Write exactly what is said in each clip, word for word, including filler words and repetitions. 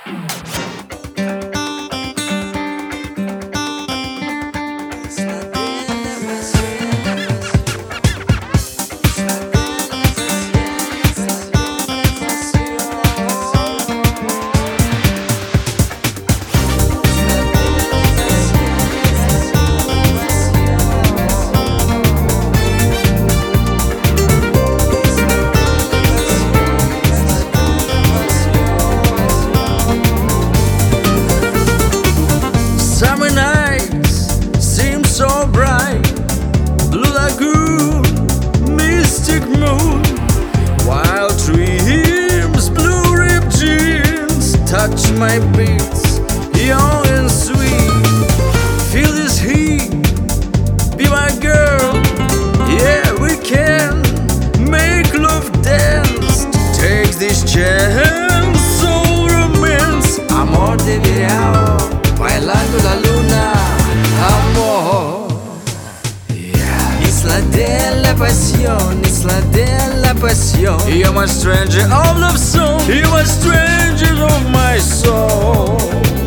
Summer nights seem so bright, blue lagoon, mystic moon, wild dreams, blue ripped jeans, touch my beats, young and sweet. Feel this heat, be my girl, yeah we can make love dance. Take this chance, so romance, amor de verão. Bailando la luna, amor, yeah. Isla della passione, isla della passione. You're my stranger of love song, you're my stranger of my soul,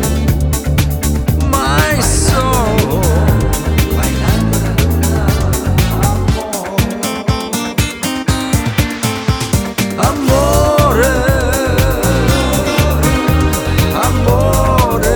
my soul. Bailando la luna, amor, amore, amore.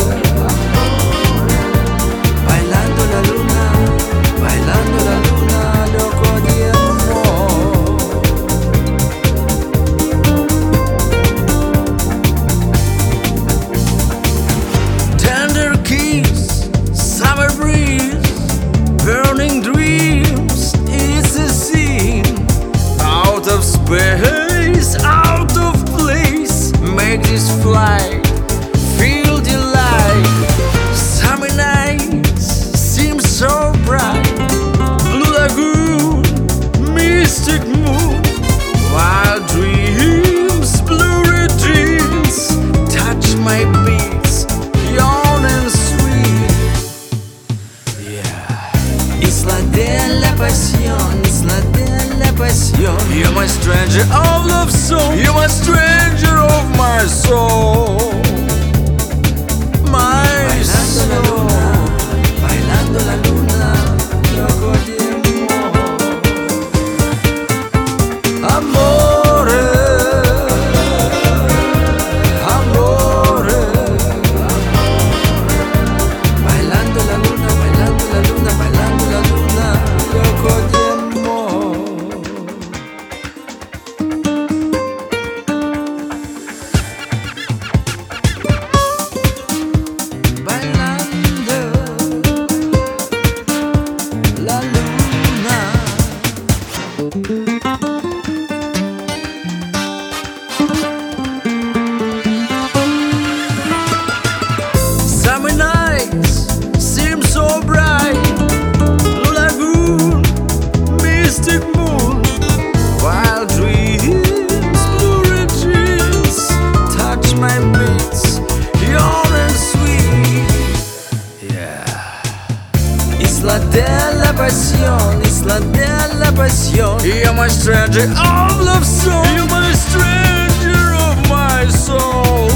Space, out of place, make this flight feel delight. Summer nights seem so bright, blue lagoon, mystic moon, wild dreams, blurry dreams, touch my beats, young and sweet, yeah. Isla della passione, isla della passione. You're my stranger of love song, you're my stranger of my soul, my soul. Bailando la luna, loco de amor, amore, amore. Bailando la luna, bailando la luna, bailando la luna, loco de Summer nights seem so bright, blue lagoon, mystic moon, wild dreams, blurry dreams, touch my beats, young and sweet, yeah. Isla della passione, isla della passione. You're my stranger of love song, you're my stranger of my soul,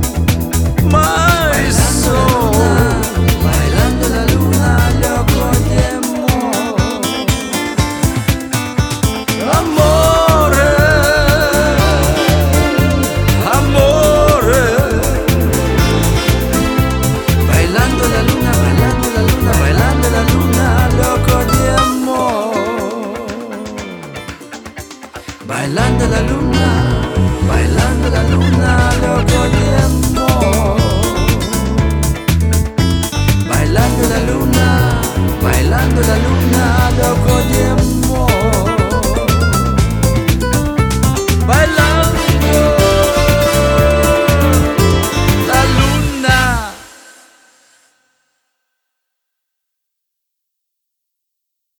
my soul. Bailando la luna, loco de amor, amore, amore. Bailando la luna, bailando la luna, bailando la luna, loco de amor. Bailando la luna, bailando la luna, loco de amor.